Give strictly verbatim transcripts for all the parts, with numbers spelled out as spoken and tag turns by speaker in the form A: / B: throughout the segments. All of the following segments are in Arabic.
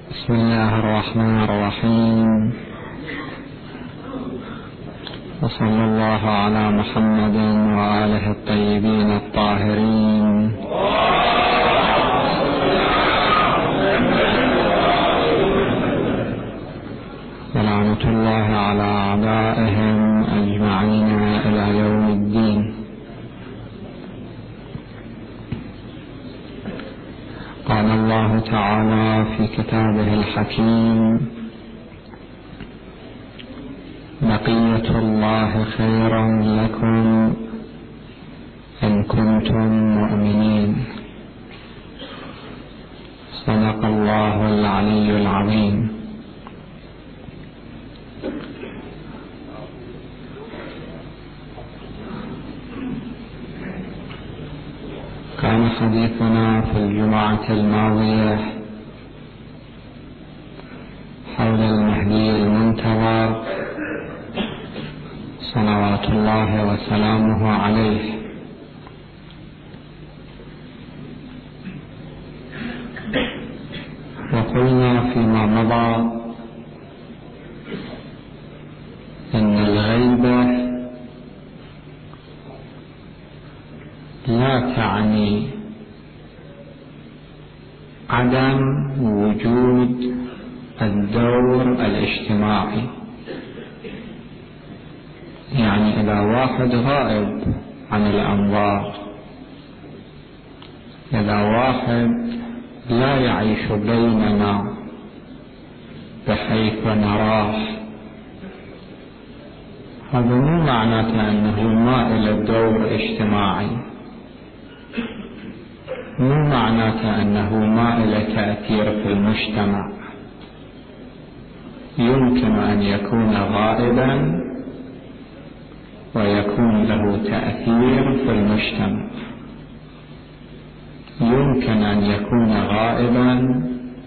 A: بسم الله الرحمن الرحيم، وصلى الله على محمد وآله الطيبين الطاهرين. ولعنة الله على أعدائهم أجمعين إلى يوم الدين. قال الله تعالى في كتابه الحكيم: بقية الله خير لكم إن كنتم مؤمنين. صدق الله العلي العظيم. كان حديثنا في الجمعة الماضية حول المهدي المنتظر صلوات الله وسلامه عليه، وقلنا فيما مضى إن الغيبة لا تعني عدم وجود الدور الاجتماعي. يعني إذا واحد غائب عن الأنظار، إذا واحد لا يعيش بيننا بحيث نراه، هذا مو معناته أنه ما إلى دور اجتماعي، مو معناته أنه ما إلى تأثير في المجتمع. يمكن أن يكون غائبا ويكون له تأثير في المجتمع، يمكن أن يكون غائبا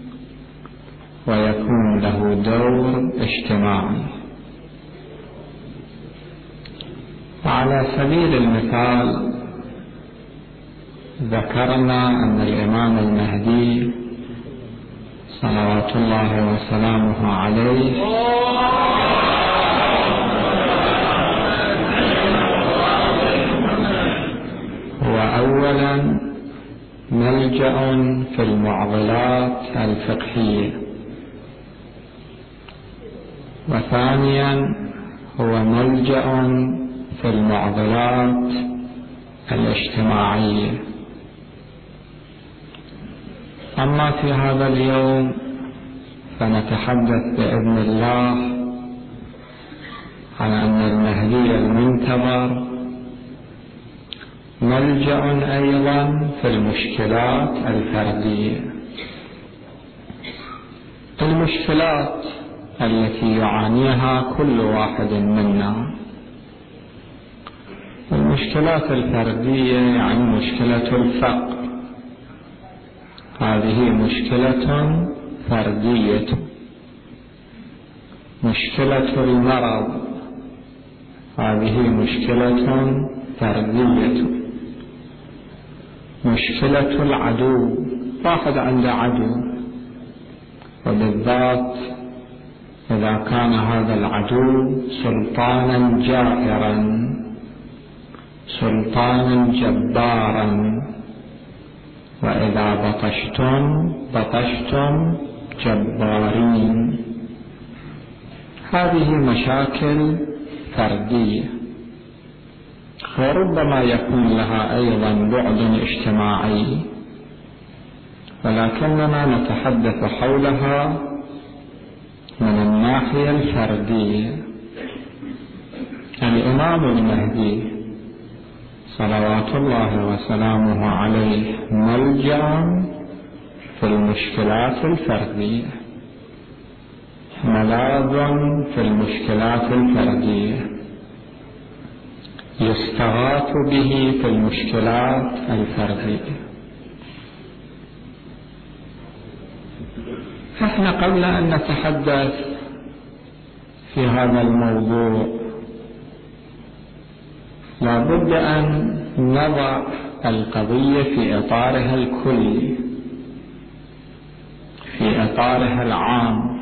A: ويكون له دور اجتماعي. على سبيل المثال ذكرنا أن الإمام المهدي صلوات الله وسلامه عليه هو أولا ملجأ في المعضلات الفقهية، وثانيا هو ملجأ في المعضلات الاجتماعية. أما في هذا اليوم فنتحدث بإذن الله عن أن المهدي المنتظر ملجأ أيضا في المشكلات الفردية، المشكلات التي يعانيها كل واحد منا. المشكلات الفردية يعني مشكلة الفقر، هذه مشكلة فردية. مشكلة المرض، هذه مشكلة فردية. مشكلة العدو، واحد عنده عدو، وبالذات إذا كان هذا العدو سلطانا جائرا، سلطانا جبارا، وإذا بطشتم بطشتم جبارين. هذه مشاكل فردية، وربما يكون لها أيضا بعد اجتماعي، ولكننا نتحدث حولها من الناحية الفردية. الإمام المهدي صلوات الله وسلامه عليه ملجأ في المشكلات الفردية، ملاذ في المشكلات الفردية، يستغاث به في المشكلات الفردية. احنا قبل أن نتحدث في هذا الموضوع لابد أن نضع القضية في إطارها الكلي، في في إطارها العام.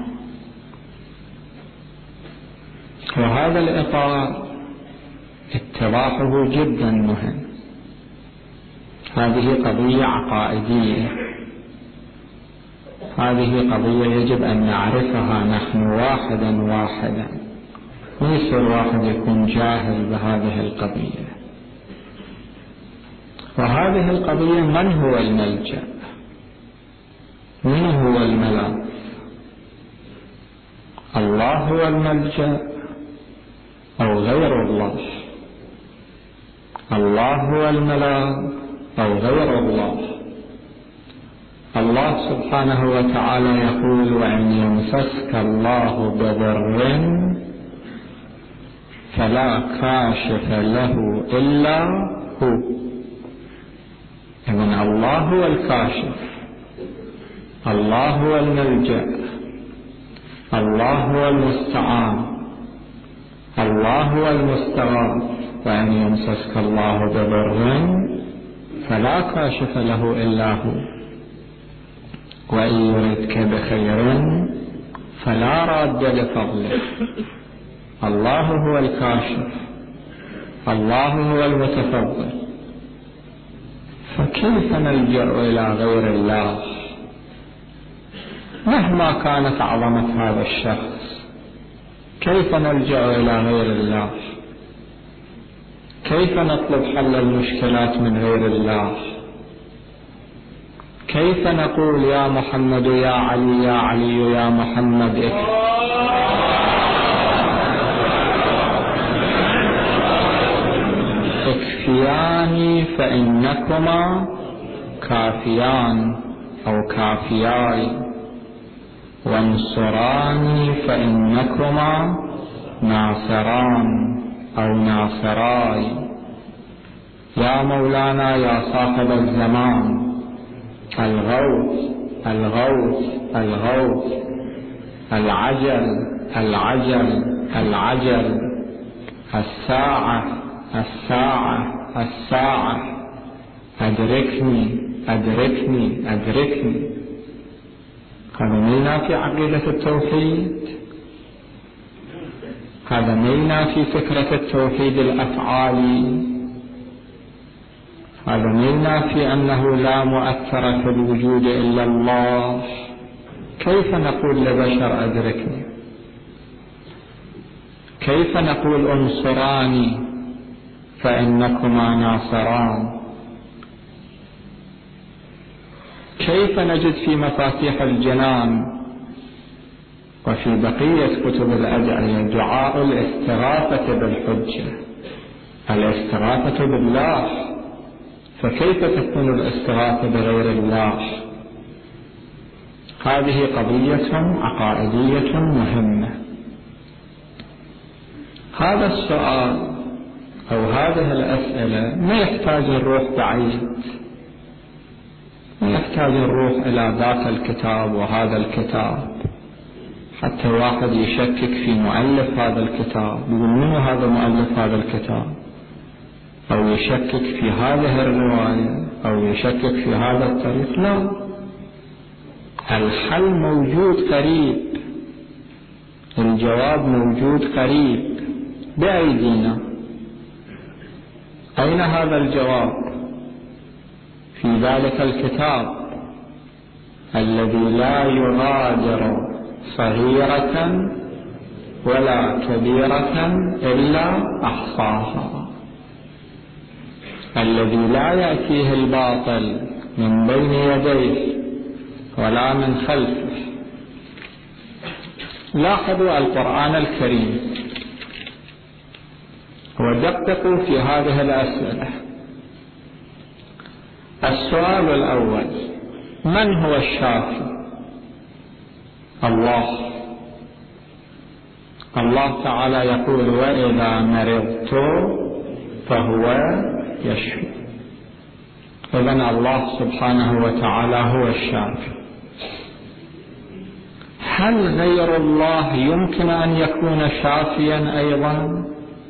A: وهذا الإطار اتضاحه جدا مهم. هذه قضية عقائدية، هذه قضية يجب أن نعرفها نحن واحدا واحدا، ليس الواحد يكون جاهل بهذه القضية. وهذه القضية من هو الملجأ؟ من هو الملاذ؟ الله هو الملجأ أو غير الله؟ الله هو الملاذ أو غير الله؟ الله سبحانه وتعالى يقول: وإن يمسسك الله بضر فلا كاشف له إلا هو. إذن الله هو الكاشف، الله هو الملجأ، الله هو المستعان، الله هو المستغاث. وإن يمسسك الله بضر فلا كاشف له إلا هو، وإن يردك بخير فلا راد لفضله. الله هو الكاشف، الله هو المتفضل، فكيف نلجأ إلى غير الله مهما كانت عظمة هذا الشخص؟ كيف نلجأ إلى غير الله؟ كيف نطلب حل المشكلات من غير الله؟ كيف نقول يا محمد يا علي يا علي يا محمد اكفياني فإنكما كافيان أو كافياي، وانصراني فإنكما ناصران أو ناصراي. يا مولانا يا صاحب الزمان، الغوث الغوث الغوث، العجل العجل العجل، الساعة الساعة الساعة، أدركني أدركني أدركني. هذا مينا في عقيدة التوحيد، هذا مينا في فكرة التوحيد الأفعالي، هذا مينا في أنه لا مؤثر في الوجود إلا الله. كيف نقول لبشر أدركني؟ كيف نقول انصراني فإنكما ناصران؟ كيف نجد في مفاتيح الجنان وفي بقية كتب الأدعية دعاء الاستغاثة بالحجة، الاستغاثة بالله؟ فكيف تكون الاستغاثة بغير الله؟ هذه قضية عقائدية مهمة. هذا السؤال أو هذه الأسئلة ما يحتاج الروح بعيد، ما يحتاج الروح إلى ذاك الكتاب وهذا الكتاب حتى واحد يشكك في مؤلف هذا الكتاب، يقول من هذا مؤلف هذا الكتاب، أو يشكك في هذه الرواية، أو يشكك في هذا الطريق. لا، الحل موجود قريب، الجواب موجود قريب بأيدينا. أين هذا الجواب؟ في ذلك الكتاب الذي لا يغادر صغيرة ولا كبيرة إلا أحصاها، الذي لا يأتيه الباطل من بين يديه ولا من خلفه. لاحظوا القرآن الكريم ودققوا في هذه الأسئلة. السؤال الأول: من هو الشافي؟ الله. الله تعالى يقول: وإذا مرضت فهو يشفي. إذن الله سبحانه وتعالى هو الشافي. هل غير الله يمكن أن يكون شافيا أيضا؟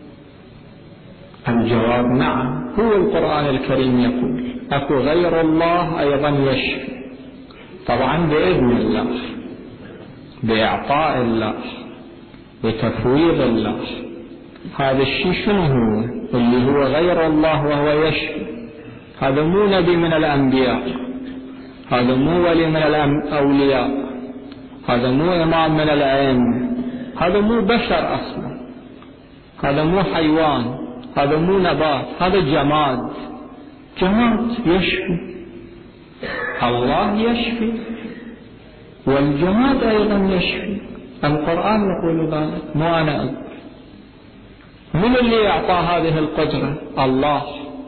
A: الجواب نعم. هو القرآن الكريم يقول: أكو غير الله أيضا يشفي. طبعا بإذن الله، بإعطاء الله، بتفويض الله. هذا الشيء شنو هو؟ اللي هو غير الله وهو يشفي. هذا مو نبي من الأنبياء، هذا مو ولي من الأولياء، هذا مو إمام من الأئمة، هذا مو بشر أصلا، هذا مو حيوان، هذا مو نبات، هذا جماد. جماد يشفي. الله يشفي والجماد أيضا يشفي. القرآن يقول ذلك، مو أنا أقول. من اللي أعطى هذه القدرة؟ الله.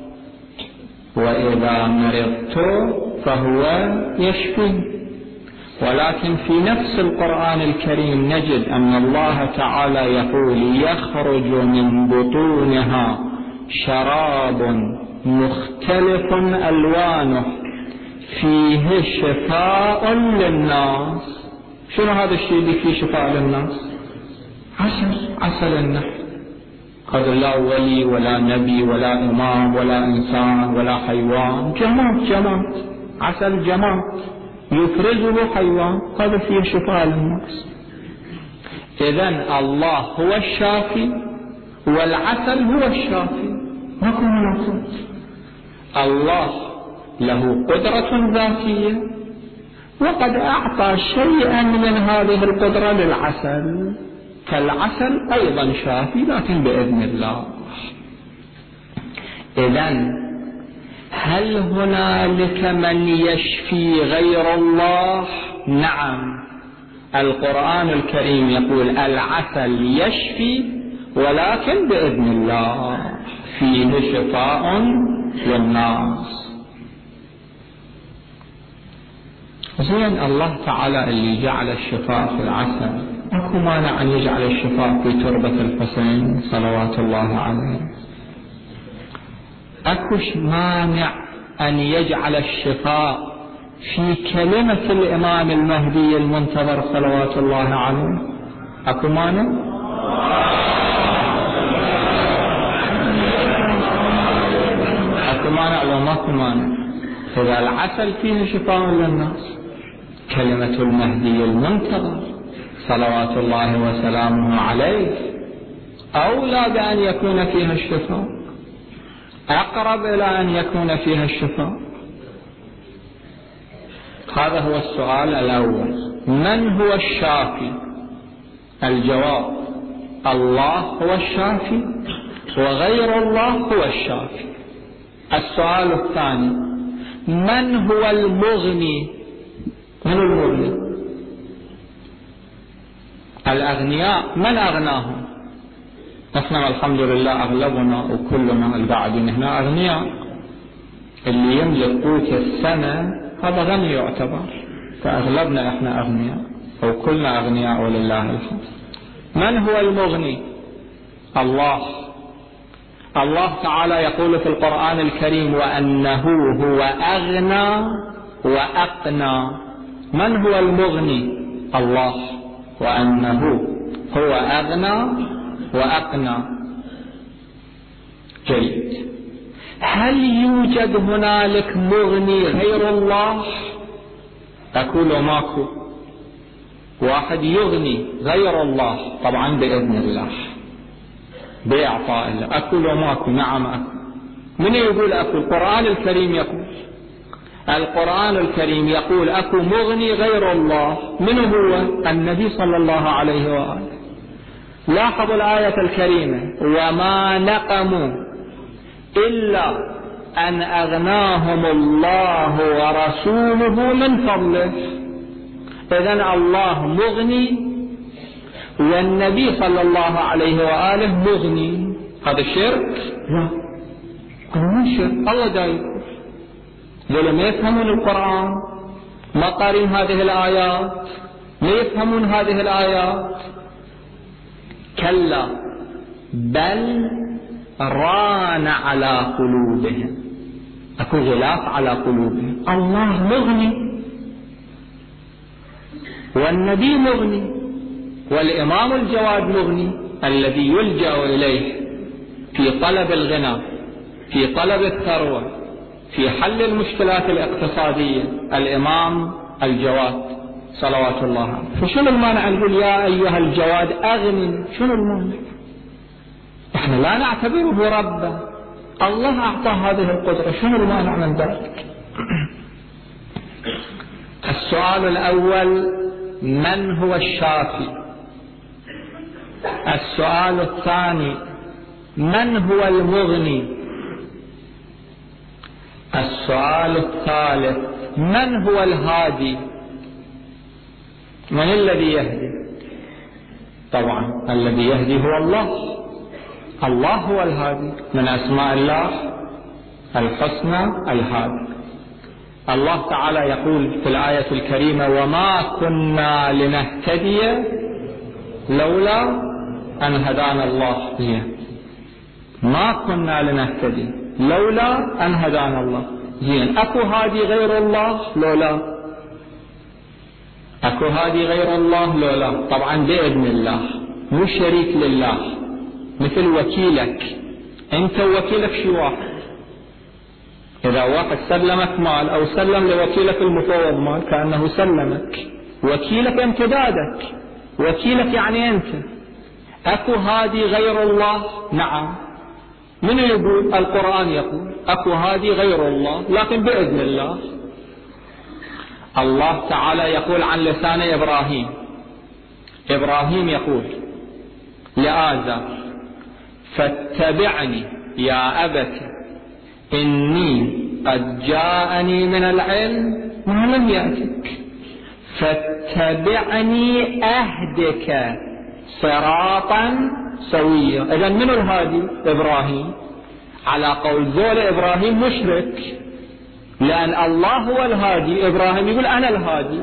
A: وإذا مرضت فهو يشفي. ولكن في نفس القرآن الكريم نجد أن الله تعالى يقول يخرج من بطونها شراب مختلف ألوانه فيه شفاء للناس. شنو هذا الشيء اللي فيه شفاء للناس؟ عسل، عسل النحل. هذا لا ولي ولا نبي ولا إمام ولا إنسان ولا حيوان، جماد. جماد، عسل جماد يفرزه حيوان، هذا فيه شفاء للناس. إذن الله هو الشافي والعسل هو الشافي، ماكو مناقض. الله له قدرة ذاتية وقد أعطى شيئا من هذه القدرة للعسل، فالعسل أيضا شافي لكن بإذن الله. إذن هل هنالك من يشفي غير الله؟ نعم. القرآن الكريم يقول العسل يشفي ولكن بإذن الله، فيه شفاء للناس. زين، الله تعالى اللي جعل الشفاء في العسل، اكو مانع ان يجعل الشفاء في تربة الحسين صلوات الله عليه؟ اكوش مانع ان يجعل الشفاء في كلمة الامام المهدي المنتظر صلوات الله عليه؟ اكو مانع؟ اكو مانع لو ماكو مانع؟ اذا العسل فيه شفاء للناس، كلمة المهدي المنتظر صلوات الله وسلامه عليه أولى بأن يكون فيها الشفاء، أقرب إلى أن يكون فيها الشفاء. هذا هو السؤال الأول. من هو الشافي؟ الجواب: الله هو الشافي وغير الله هو الشافي. السؤال الثاني: من هو المغني؟ من المغني؟ الأغنياء من أغناهم؟ نحن الحمد لله أغلبنا وكلنا القاعدين هنا أغنياء. اللي يملك قوت السنة هذا غني يعتبر، فأغلبنا إحنا أغنياء وكلنا أغنياء ولله الحمد. من هو المغني؟ الله. الله تعالى يقول في القرآن الكريم وأنه هو أغنى وأقنى. من هو المغني؟ الله. وأنه هو أغنى وأقنى. جيد. هل يوجد هنالك مغني غير الله؟ أقول ماكو. واحد يغني غير الله طبعا بإذن الله بإعطاء الله. أقول ماكو. نعم أكو. من يقول أكو؟ القرآن الكريم يقول. القرآن الكريم يقول أكو مغني غير الله. من هو؟ النبي صلى الله عليه وآله. لاحظوا الآية الكريمة: وما نقموا إلا أن أغناهم الله ورسوله من فضله. إذن الله مغني والنبي صلى الله عليه وآله مغني. هذا شرك؟ لا، هذا مو شرك. الله دايق لولا ما يفهمون القرآن، ما قارين هذه الآيات، ما يفهمون هذه الآيات. كلا بل ران على قلوبهم. أكو غلاف على قلوبهم. الله مغني والنبي مغني والإمام الجواد مغني الذي يلجأ إليه في طلب الغنى، في طلب الثروة، في حل المشكلات الاقتصادية. الإمام الجواد صلوات الله عليه. فشنو المانع نقول يا أيها الجواد أغني؟ شنو المانع؟ احنا لا نعتبره ربا، الله أعطى هذه القدرة، شنو المانع من ذلك؟ السؤال الأول: من هو الشافي؟ السؤال الثاني: من هو المغني؟ السؤال الثالث: من هو الهادي؟ من الذي يهدي؟ طبعا الذي يهدي هو الله، الله هو الهادي، من أسماء الله الحسنى الهادي. الله تعالى يقول في الآية الكريمة: وما كنا لنهتدي لولا أن هدانا الله. ما كنا لنهتدي لولا أن هدانا الله. زين، أكو هادي غير الله لولا؟ أكو هادي غير الله لولا؟ طبعا بإذن الله، مو شريك لله، مثل وكيلك، أنت وكيلك شي واحد. إذا واحد سلمك مال أو سلم لوكيلك المفوض مال كأنه سلمك، وكيلك امتدادك، وكيلك يعني أنت. أكو هادي غير الله؟ نعم. من يقول؟ القرآن يقول أكو هادي غير الله، لكن بإذن الله. الله تعالى يقول عن لسان إبراهيم، إبراهيم يقول لآزر: فاتبعني يا أبت إني قد جاءني من العلم ما لم يأتك فاتبعني أهدك صراطا سويا. إذن من الهادي؟ إبراهيم. على قول ذول إبراهيم مشرك، لأن الله هو الهادي، إبراهيم يقول أنا الهادي.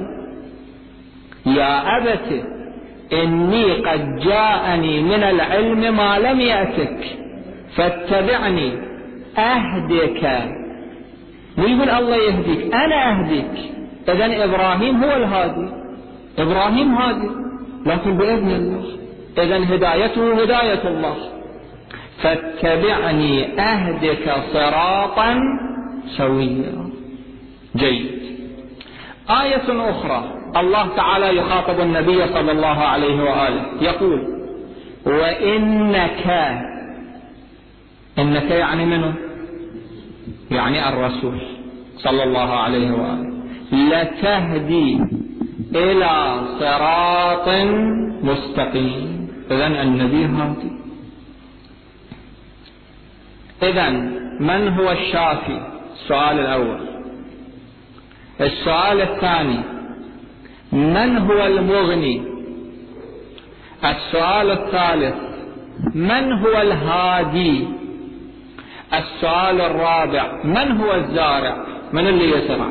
A: يا أبت إني قد جاءني من العلم ما لم يأتك فاتبعني أهدك. ويقول الله يهديك، أنا أهديك. إذن إبراهيم هو الهادي، إبراهيم هادي لكن بإذن الله. إذن هدايته هداية الله. فاتبعني أهدك صراطا سويا. جيد. آية أخرى الله تعالى يخاطب النبي صلى الله عليه وآله يقول: وإنك، إنك يعني منه؟ يعني الرسول صلى الله عليه وآله، لتهدي إلى صراط مستقيم. إذن النبي هادي. إذن من هو الشافي؟ السؤال الأول. السؤال الثاني: من هو المغني؟ السؤال الثالث: من هو الهادي؟ السؤال الرابع: من هو الزارع؟ من اللي يزرع؟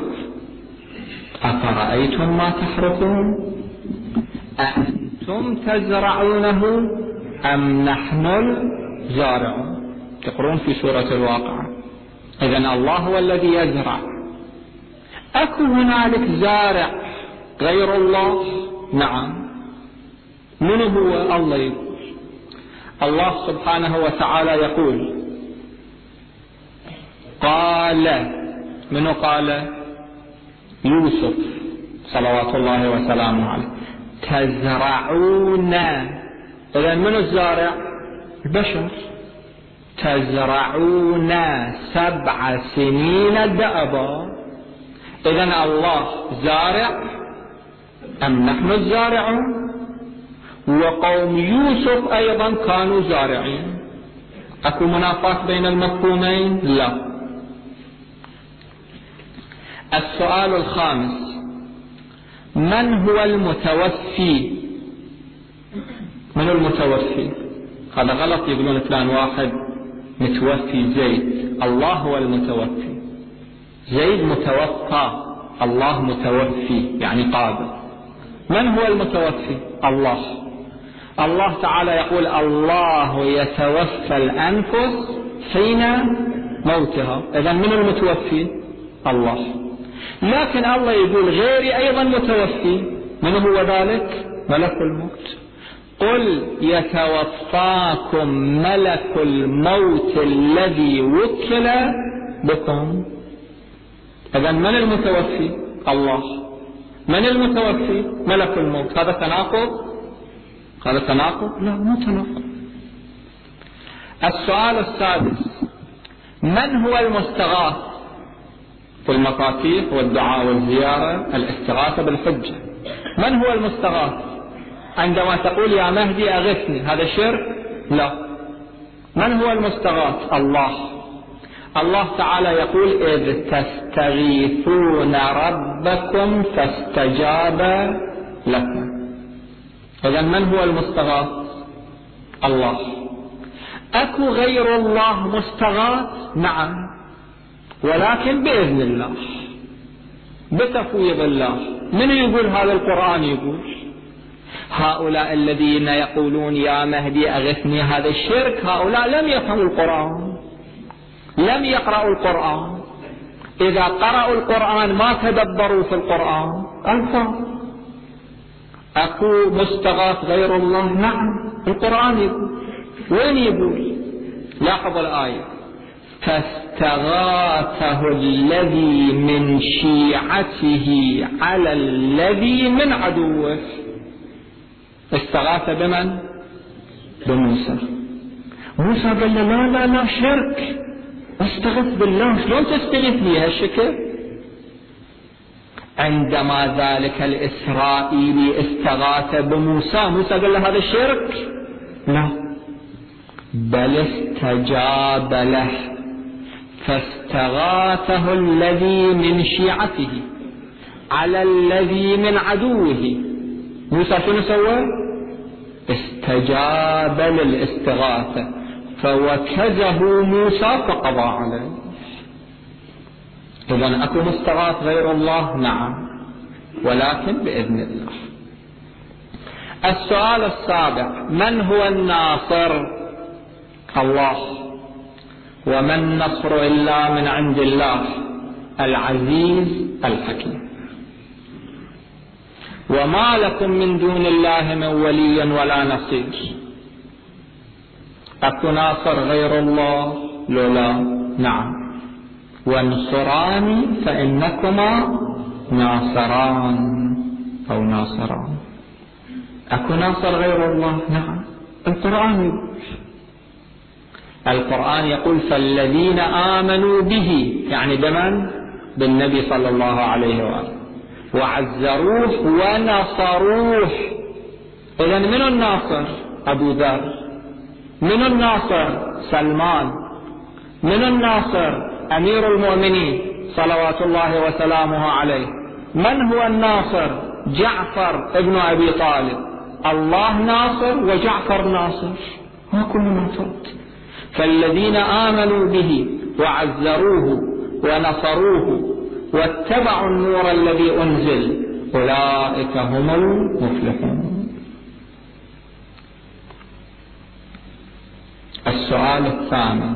A: أفرأيتم ما تحرثون أأنتم تزرعونه أم نحن الزارعون؟ تقرون في سورة الواقعة. إذن الله هو الذي يزرع. أكو هنالك زارع غير الله؟ نعم. من هو؟ الله يقول. الله سبحانه وتعالى يقول: قال. من قال؟ يوسف صلوات الله وسلامه عليه: تزرعون. إذن من الزارع؟ البشر. تزرعون سبع سنين دأبا. إذن الله زارع أم نحن الزارعون؟ وقوم يوسف أيضا كانوا زارعين. أكو منافاة بين المفهومين؟ لا. السؤال الخامس: من هو المتوفي؟ من المتوفي؟ هذا غلط، يقولون فلان واحد متوفي زيد. الله هو المتوفي. زيد متوفى، الله متوفي يعني قادر. من هو المتوفي؟ الله. الله تعالى يقول: الله يتوفى الأنفس حين موتها. إذن من المتوفي؟ الله. لكن الله يقول غيري أيضا متوفي. من هو ذلك؟ ملك الموت. قل يتوفاكم ملك الموت الذي وكل بكم. إذن من المتوفي؟ الله. من المتوفي؟ ملك الموت. هذا تناقض؟ هذا تناقض؟ لا، مو تناقض. السؤال السادس: من هو المستغاث في المفاتيح والدعاء والزيارة؟ الاستغاثة بالحجة. من هو المستغاث؟ عندما تقول يا مهدي أغثني، هذا شرك؟ لا. من هو المستغاث؟ الله. الله تعالى يقول إذ تستغيثون ربكم فاستجاب لكم. إذن من هو المستغاث؟ الله. أكو غير الله مستغاث؟ نعم، ولكن بإذن الله، بتفويض الله. من يقول هذا؟ القرآن يقول. هؤلاء الذين يقولون يا مهدي أغثني هذا الشرك، هؤلاء لم يفهموا القرآن، لم يقرأوا القرآن. إذا قرأوا القرآن ما تدبروا في القرآن. ألفاظ. أكو مستغاث غير الله؟ نعم، القرآن يقول. وين يقول؟ لاحظ الآية: فاستغاثه الذي من شيعته على الذي من عدوه. استغاث بمن؟ بموسى. موسى قال له لا لا لا شرك، استغث بالله. شلون تستغيث لي هالشكل؟ عندما ذلك الإسرائيلي استغاث بموسى، موسى قال له هذا شرك؟ لا، بل استجاب له. فاستغاثه الذي من شيعته على الذي من عدوه. موسى شنو سوى؟ استجاب للاستغاثة، فوكزه موسى فقضى عليه. إذن أكو مستغاث غير الله؟ نعم، ولكن بإذن الله. السؤال السابع: من هو الناصر؟ الله. وما النصر إلا من عند الله العزيز الحكيم. وما لكم من دون الله من ولي ولا نصير. أكو ناصر غير الله؟ لولا. نعم. وانصراني فإنكما ناصران أو ناصران. أكو ناصر غير الله؟ نعم، القرآن يقول. القرآن يقول فالذين آمنوا به، يعني بمن؟ بالنبي صلى الله عليه وآله، وعزروه ونصروه. إذن من الناصر؟ أبو ذر. من الناصر؟ سلمان. من الناصر؟ أمير المؤمنين صلوات الله وسلامه عليه. من هو الناصر؟ جعفر ابن أبي طالب. الله ناصر وجعفر ناصر، ما كل ما فرد. فالذين آمنوا به وعزروه ونصروه واتبعوا النور الذي أنزل أولئك هم المفلحون. السؤال الثامن: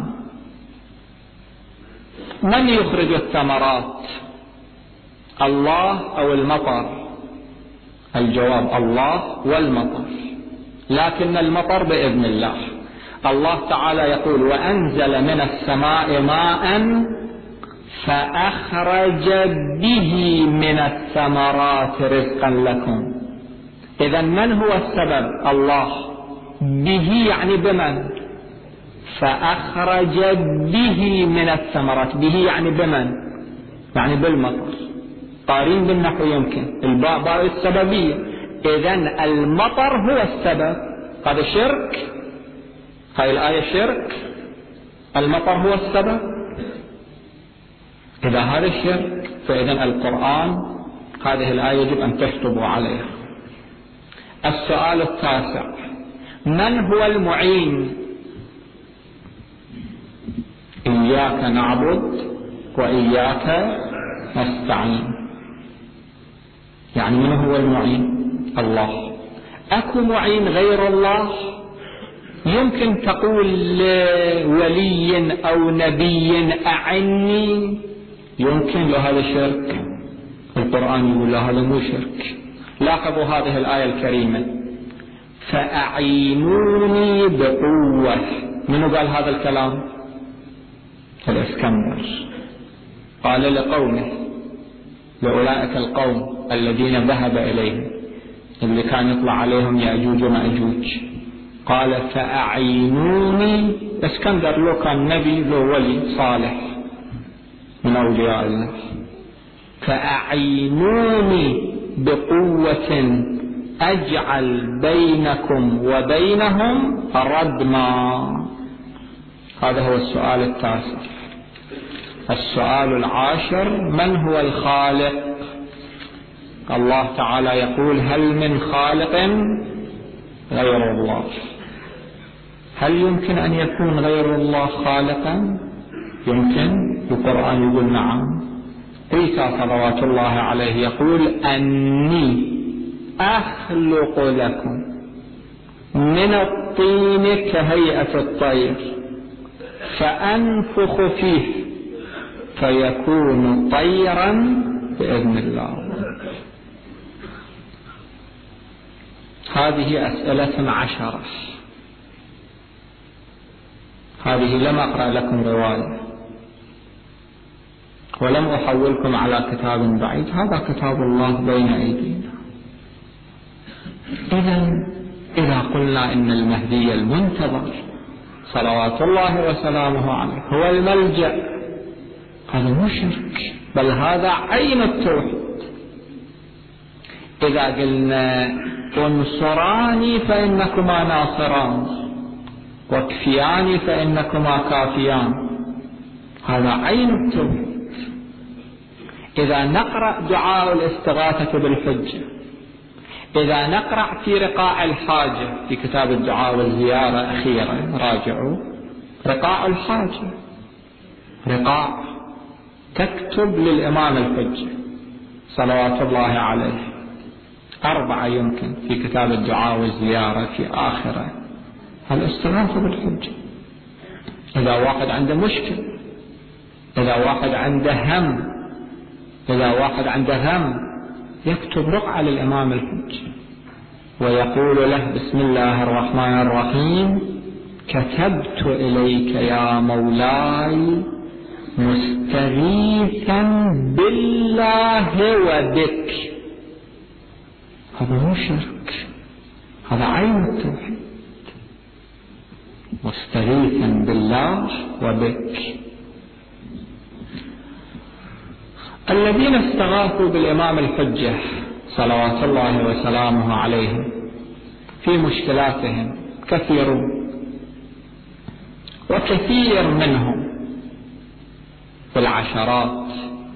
A: من يخرج الثمرات؟ الله أو المطر؟ الجواب: الله والمطر، لكن المطر بإذن الله. الله تعالى يقول وأنزل من السماء ماء فأخرج به من الثمرات رزقا لكم. إذن من هو السبب؟ الله. به يعني بمن؟ فأخرج به من الثمرات. به يعني بمن؟ يعني بالمطر. قارين بالنحو يمكن، الباء باء السببية. إذن المطر هو السبب. هذا شرك؟ هاي الآية شرك؟ المطر هو السبب؟ إذا هذا الشرك فإذن القرآن هذه الآية يجب أن تشطبوا عليها. السؤال التاسع: من هو المعين؟ إياك نعبد وإياك نستعين. يعني من هو المعين؟ الله. أكو معين غير الله؟ يمكن تقول لولي أو نبي أعني، يمكن له هذا شرك؟ القرآن يقول له هذا مو شرك. لاحظوا هذه الآية الكريمة: فأعينوني بقوة. من قال هذا الكلام؟ الإسكندر قال لقومه لأولئك القوم الذين ذهب إليهم اللي كان يطلع عليهم يأجوج ومأجوج. قال فأعينوني. اسكندر لو كان نبي لو ولي صالح من أولياء الله، فأعينوني بقوة أجعل بينكم وبينهم ردما. هذا هو السؤال التاسع. السؤال العاشر: من هو الخالق؟ الله تعالى يقول: هل من خالق غير الله؟ هل يمكن أن يكون غير الله خالقا؟ يمكن. القرآن يقول نعم. عيسى صلوات الله عليه يقول: أني أخلق لكم من الطين كهيئة الطير فأنفخ فيه فيكون طيرا بإذن الله. هذه أسئلة عشرة. هذه لم أقرأ لكم رواية ولم أحولكم على كتاب بعيد، هذا كتاب الله بين أيدينا. إذن إذا قلنا إن المهدي المنتظر صلوات الله وسلامه عليه هو الملجأ، هذا مو شرك، بل هذا عين التوحيد. إذا قلنا انصراني فإنكما ناصران واكفياني فإنكما كافيان، هذا عين التوحيد. إذا نقرأ دعاء الاستغاثة بالحجة، إذا نقرأ في رقاع الحاجة في كتاب الدعاء والزيارة أخيرا، راجعوا رقاع الحاجة، رقاع تكتب للإمام الحجة صلوات الله عليه أربعة يمكن في كتاب الدعاء والزيارة في آخره الاستغاثة بالحجة. إذا واحد عنده مشكلة، إذا واحد عنده هم، إذا واحد عنده هم يكتب رقعة للإمام الحجة ويقول له: بسم الله الرحمن الرحيم، كتبت إليك يا مولاي مستغيثا بالله وبك. هذا مو شرك، هذا عين التوحيد. مستغيثا بالله وبك. الذين استغاثوا بالإمام الحجة صلوات الله وسلامه عليه في مشكلاتهم كثيرون، وكثير منهم بالعشرات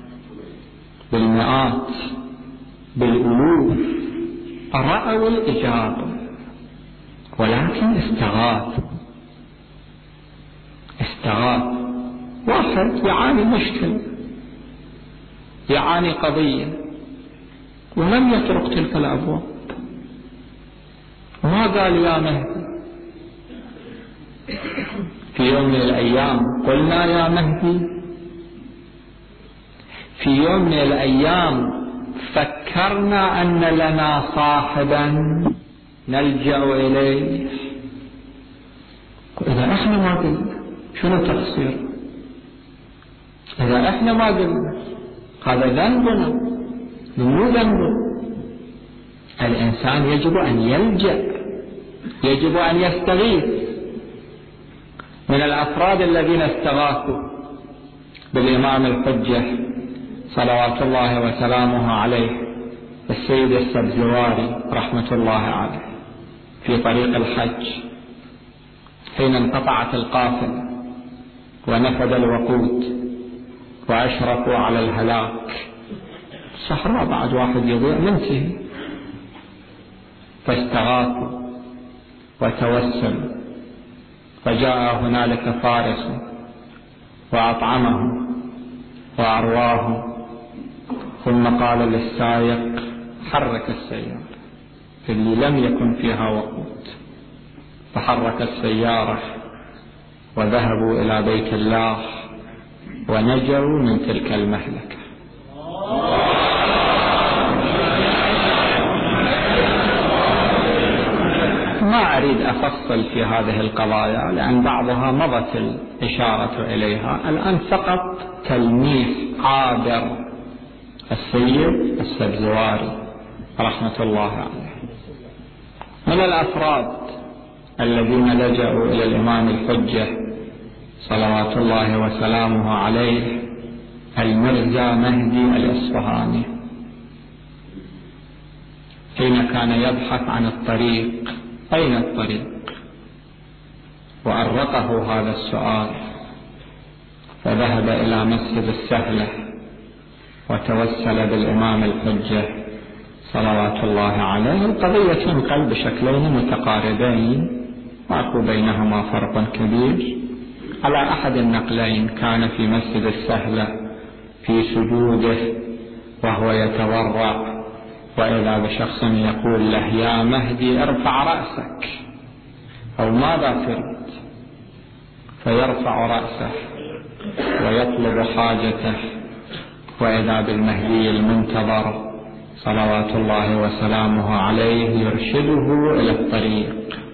A: بالمئات بالألوف رأوا الإجابة، ولكن استغاثوا. استغاث واحد يعاني مشكلة، يعاني قضية، ولم يطرق تلك الأبواب، ما قال يا مهدي. في يوم من الأيام قلنا يا مهدي، في يوم من الأيام فكرنا أن لنا صاحبا نلجأ إليه. إذا إحنا ما قلنا شنو تقصير؟ إذا إحنا ما قلنا هذا ذنبنا، مو ذنبه. الإنسان يجب أن يلجأ، يجب أن يستغيث. من الأفراد الذين استغاثوا بالإمام الحجة صلوات الله وسلامه عليه السيد السبزواري رحمة الله عليه في طريق الحج، حين انقطعت القافلة ونفد الوقود وأشرفوا على الهلاك، صحراء بعد واحد يضيع منتهي، فاستغاثوا وتوسلوا، فجاء هنالك فارس وأطعمهم وأرواهم، ثم قال للسائق: حرك السيارة اللي لم يكن فيها وقود. فحرك السيارة وذهبوا إلى بيت الله ونجوا من تلك المهلكة. ما أريد أفصل في هذه القضايا لأن بعضها مضت الإشارة إليها، الآن فقط تلميح عابر السيد السبزواري رحمة الله عليه. من الأفراد الذين لجأوا إلى الإمام الحجة صلوات الله وسلامه عليه المرزا مهدي الإصفهاني، حين كان يبحث عن الطريق، أين الطريق؟ وأرقه هذا السؤال، فذهب إلى مسجد السهلة وتوسل بالإمام الحجة صلوات الله عليه. القضية تنقل بشكلين متقاربين ماكو بينهما فرق كبير. على أحد النقلين كان في مسجد السهلة في سجوده وهو يتورع، وإذا بشخص يقول له يا مهدي ارفع رأسك أو ماذا تريد، فيرفع رأسه ويطلب حاجته، وإذا بالمهدي المنتظر صلوات الله وسلامه عليه يرشده إلى الطريق.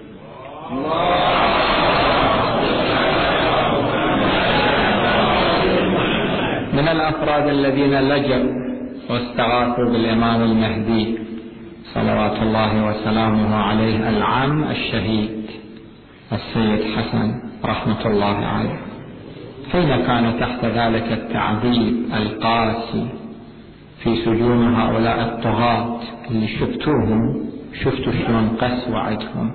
A: من الأفراد الذين لجأوا واستغاثوا بالإمام المهدي صلوات الله وسلامه عليه العم الشهيد السيد حسن رحمة الله عليه، حين كان تحت ذلك التعذيب القاسي في سجون هؤلاء الطغاة اللي شفتوهم، شفتوا شلون قسوة عندهم،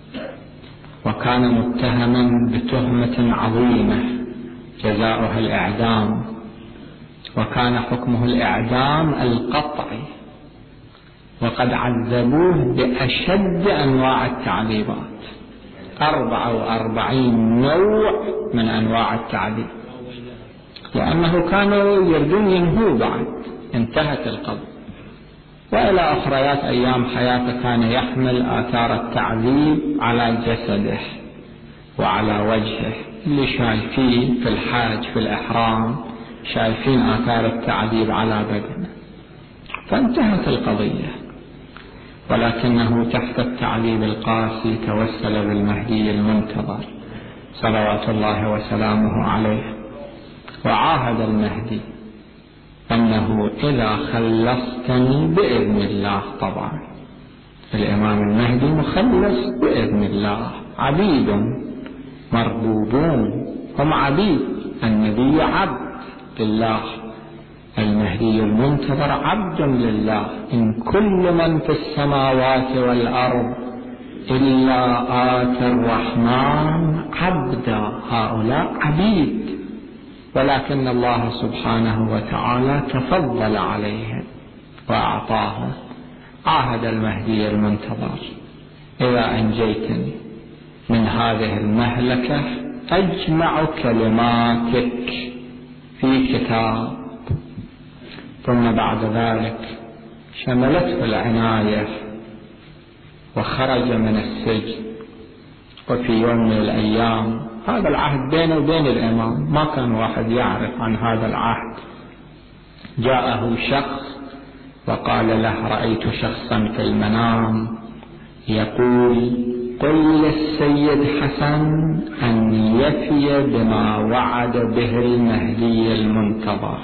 A: وكان متهما بتهمة عظيمة جزاؤها الإعدام، وكان حكمه الإعدام القطعي، وقد عذبوه بأشد أنواع التعذيبات، أربعة وأربعين نوع من أنواع التعذيب، لأنه كانوا يردون ينهوا بعد انتهت القضية. وإلى أخريات أيام حياته كان يحمل آثار التعذيب على جسده وعلى وجهه، اللي شايفين في الحاج في الإحرام شايفين آثار التعذيب على بدنه. فانتهت القضية، ولكنه تحت التعذيب القاسي توسل بالمهدي المنتظر صلوات الله وسلامه عليه، وعاهد المهدي أنه إذا خلصتني بإذن الله، طبعا الإمام المهدي مخلص بإذن الله، عبيد مربوبون هم عبيد، النبي عبد لله، المهدي المنتظر عبد لله، إن كل من في السماوات والأرض إلا آتى الرحمن عبدا، هؤلاء عبيد، ولكن الله سبحانه وتعالى تفضل عليهم وأعطاهم. عاهد المهدي المنتظر إذا أنجيتني من هذه المهلكة أجمع كلماتك في كتاب، ثم بعد ذلك شملته العناية وخرج من السجن. وفي يوم من الأيام، هذا العهد بينه وبين الإمام، ما كان واحد يعرف عن هذا العهد، جاءه شخص وقال له رأيت شخصا في المنام يقول قل للسيد حسن أن يفي بما وعد به المهدي المنتظر.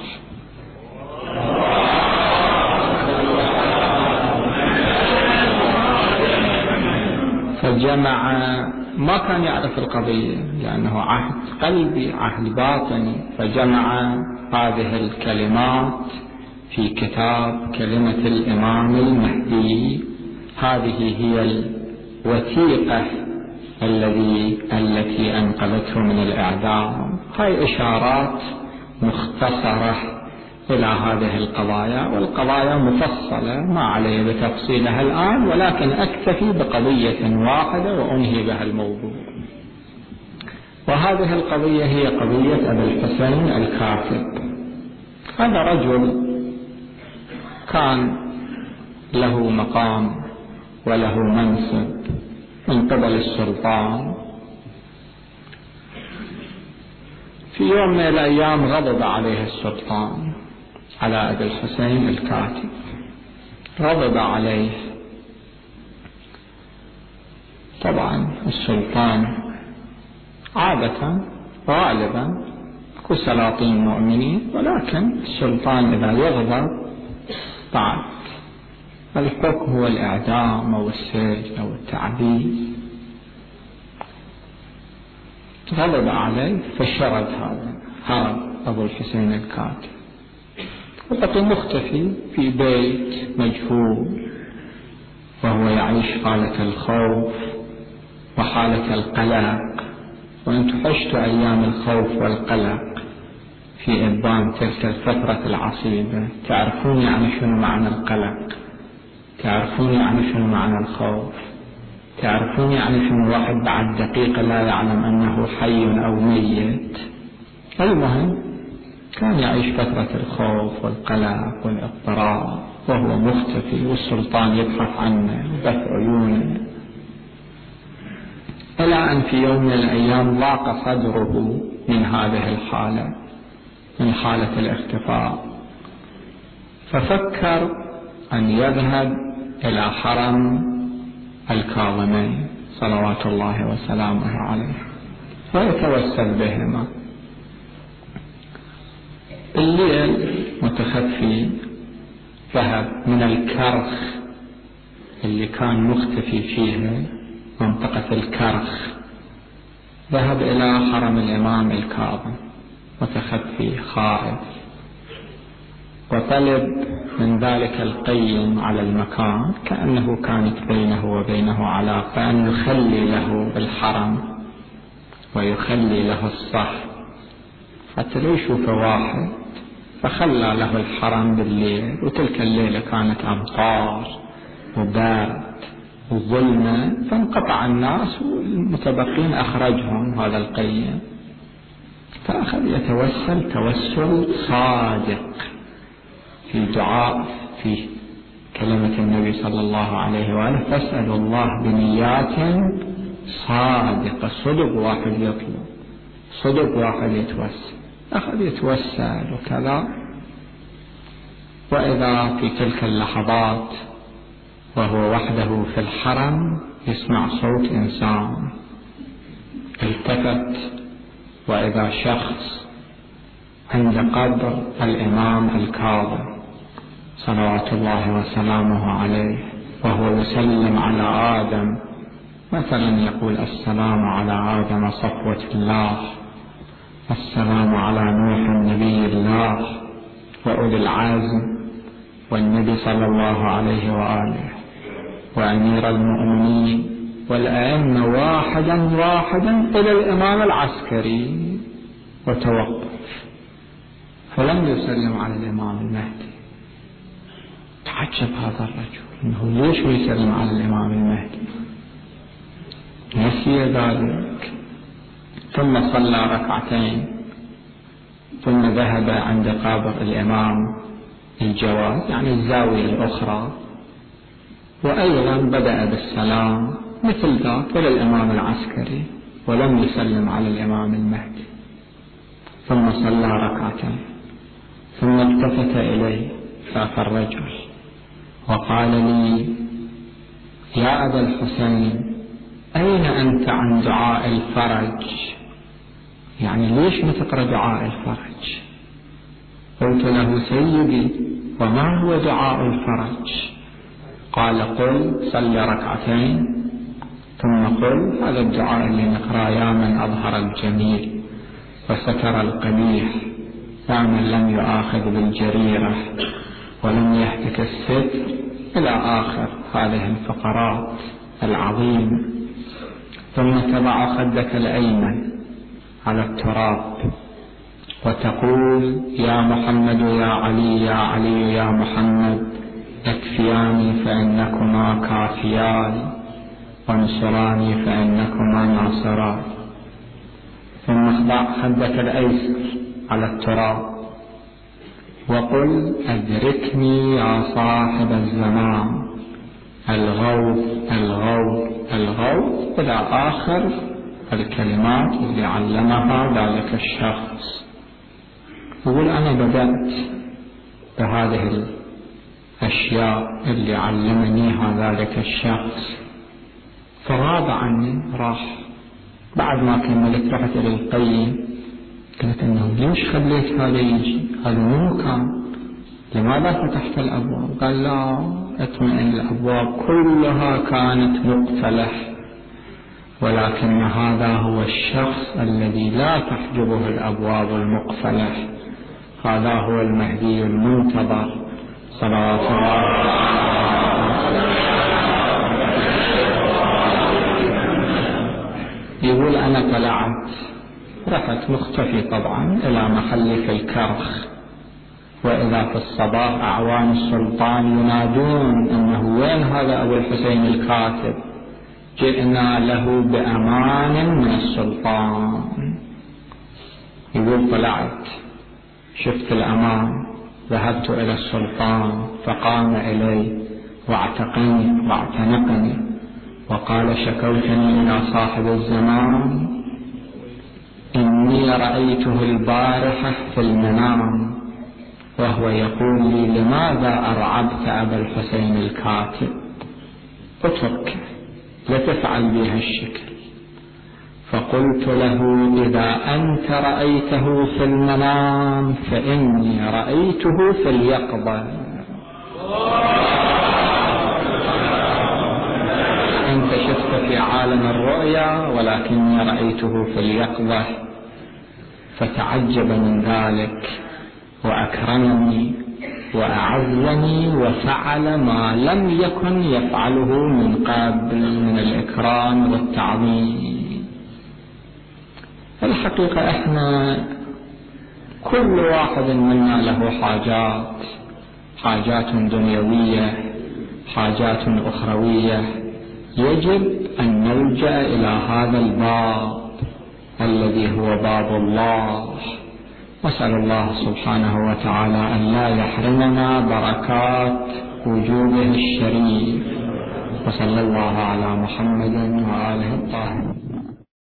A: فجمع، ما كان يعرف القضية لأنه عهد قلبي عهد باطني، فجمع هذه الكلمات في كتاب كلمة الإمام المهدي. هذه هي الوثيقة الذي التي أنقذته من الإعدام. هاي إشارات مختصرة إلى هذه القضايا، والقضايا مفصلة ما علي بتفصيلها الآن، ولكن أكتفي بقضية واحدة وأنهي بها الموضوع. وهذه القضية هي قضية أبي الحسين الكاتب. هذا رجل كان له مقام وله منصب من قبل السلطان. في يوم من الأيام غضب عليه السلطان على أبي الحسين الكاتب، غضب عليه. طبعا السلطان عادة غالبا اكو سلاطين مؤمنين، ولكن السلطان إذا يغضب بعد الحكم هو الإعدام أو السجن أو التعذيب، غلب عليه فشرد هذا، هرب أبو الحسين الكاتب وبقي مختفي في بيت مجهول، وهو يعيش حالة الخوف وحالة القلق. وأنتم عشتوا أيام الخوف والقلق في إبان تلك الفترة العصيبة، تعرفون يعني شنو معنى القلق، تعرفون يعني شنو معنى الخوف، تعرفون يعني شنو واحد بعد دقيقة لا يعلم أنه حي أو ميت. المهم كان يعيش فترة الخوف والقلق والاضطراب وهو مختفي، والسلطان يبحث عنه وبث عيونه، إلى أن في يوم من الأيام ضاق صدره من هذه الحالة، من حالة الاختفاء، ففكر أن يذهب إلى حرم الكاظمين صلوات الله وسلامه عليه ويتوسل بهما. الليل متخفي ذهب من الكرخ اللي كان مختفي فيها، منطقة الكرخ، ذهب إلى حرم الإمام الكاظم متخفي خائف، وطلب من ذلك القيم على المكان كأنه كانت بينه وبينه علاقة أن يخلي له الحرم ويخلي له الصح حتى لا يشوف واحد، فخلى له الحرم بالليل. وتلك الليلة كانت أمطار وبرد وظلمة، فانقطع الناس والمتبقين أخرجهم هذا القيم، فأخذ يتوسل توسل صادق في دعاء في كلمة النبي صلى الله عليه وآله: فاسألوا الله بنيات صادقة. صدق واحد يطلب، صدق واحد يتوسل، أخذ يتوسل وكذا. وإذا في تلك اللحظات وهو وحده في الحرم يسمع صوت إنسان، التفت وإذا شخص عند قبر الإمام الكاظم صلوات الله وسلامه عليه وهو يسلم على آدم، مثلا يقول: السلام على آدم صفوة الله، السلام على نوح نبي الله وأولي العزم والنبي صلى الله عليه وآله وأمير المؤمنين والأئمة واحدا واحدا إلى الإمام العسكري، وتوقف. فلم يسلم على الإمام المهدي. تعجب هذا الرجل إنه ليش يسلم على الإمام المهدي، نسي ذلك. ثم صلى ركعتين، ثم ذهب عند قبر الإمام الجواد يعني الزاوية الأخرى، وأيضا بدأ بالسلام مثل ذاك إلى الإمام العسكري، ولم يسلم على الإمام المهدي. ثم صلى ركعتين، ثم التفت إلي ذاك الرجل وقال لي: يا أبا الحسين، أين أنت عن دعاء الفرج؟ يعني ليش ما تقرأ دعاء الفرج؟ قلت له: سيدي، وما هو دعاء الفرج؟ قال: قل صل ركعتين ثم قل هذا الدعاء اللي نقرأ: يا من أظهر الجميل وستر القبيح، يا من لم يؤاخذ بالجريرة ولم يهتك الستر، إلى آخر هذه الفقرات العظيمة. ثم تضع خدك الأيمن على التراب وتقول: يا محمد يا علي يا علي يا محمد، اكفياني فإنكما كافيان، وانصراني فإنكما ناصران. ثم اخضع خدك الأيسر على التراب وقل: أدركني يا صاحب الزمان، الغوث الغوث الغوث، إلى آخر الكلمات اللي علمها ذلك الشخص. يقول: أنا بدأت بهذه الأشياء اللي علمنيها ذلك الشخص، فغاب عني، راح. بعد ما كملت رحت إلى القيم، قلت: إنه ليش خليت هذا يجي؟ هذا مو كان، لماذا فتحت الأبواب؟ قال لا اطمئن، الأبواب كلها كانت مقفلة، ولكن هذا هو الشخص الذي لا تحجبه الأبواب المقفلة، هذا هو المهدي المنتظر صلوات الله عليه. يقول أنا طلعت، رحت مختفي طبعا إلى محل في الكرخ، وإذا في الصباح أعوان السلطان ينادون أنه وين هذا أبو الحسين الكاتب، جئنا له بأمان من السلطان. يقول طلعت شفت الأمان، ذهبت إلى السلطان فقام إلي واعتقني واعتنقني وقال شكوتني إلى صاحب الزمان، إني رأيته البارحة في المنام وهو يقول لي لماذا أرعبت أبا الحسين الكاتب، اترك لا تفعل بها الشكل. فقلت له إذا أنت رأيته في المنام فإني رأيته في اليقظة. أنت شفت في عالم الرؤيا ولكني رأيته في اليقظة. فتعجب من ذلك وأكرمني وأعزني وفعل ما لم يكن يفعله من قبل من الإكرام والتعظيم. الحقيقة احنا كل واحد منا له حاجات، حاجات دنيوية، حاجات أخروية، يجب أن نلجأ إلى هذا الباب الذي هو باب الله. وأسأل الله سبحانه وتعالى أن لا يحرمنا بركات وجوده الشريف. وصلى الله على محمد وآله الطاهرين.